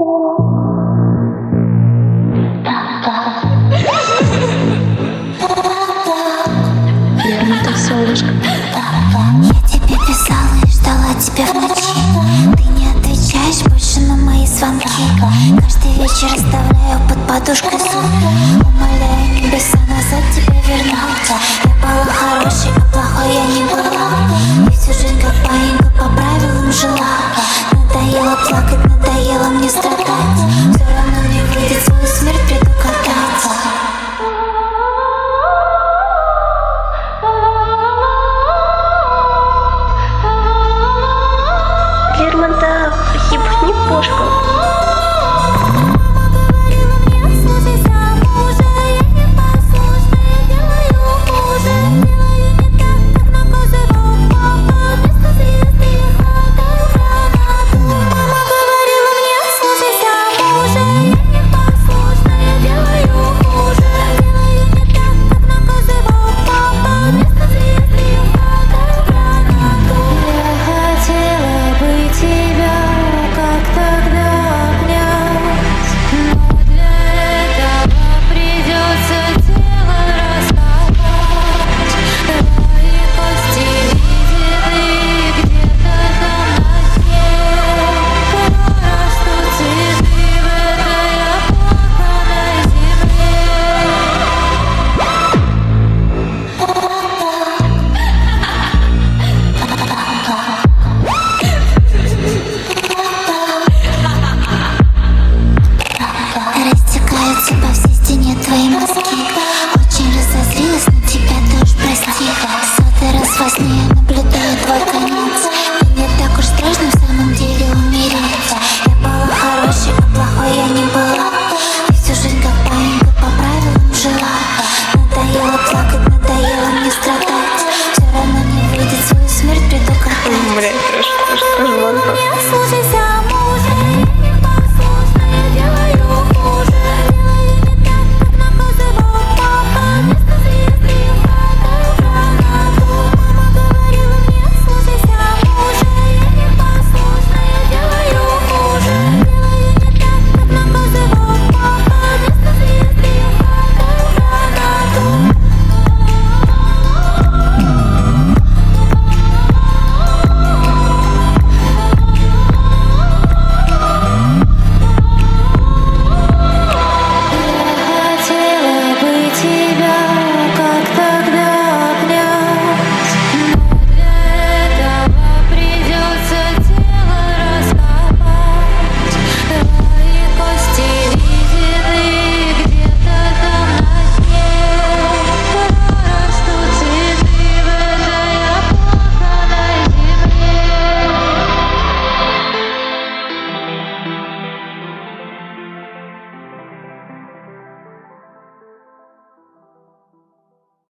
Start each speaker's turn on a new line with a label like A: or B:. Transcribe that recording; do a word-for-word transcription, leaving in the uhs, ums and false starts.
A: Верно, ты солнышко.
B: Я тебе писала и ждала тебя в ночи. Ты не отвечаешь больше на мои звонки. Каждый вечер оставляю под подушкой сон. Умоляю небеса назад тебя вернуть. Я была хорошей, а плохой я не была. И всю жизнь как паинька по правилам жила. Надоело плакать, надоело мне страдать. Все равно не выйдет, свою смерть приду кататься.
A: Лермонтов, ебни пушку.
B: По всей стене твои мозги. Очень разозлилась на тебя, ты уж прости. Сотый раз во сне я наблюдаю твой конец. И не так уж страшно в самом деле умереть. Я была хорошей, а плохой я не была. И всю жизнь как паинька по правилам жила. Надоело плакать, надоело мне страдать. Все равно не выйдет, свою смерть приду катать.
A: Блять, трэш, трэш, трэш, ладно.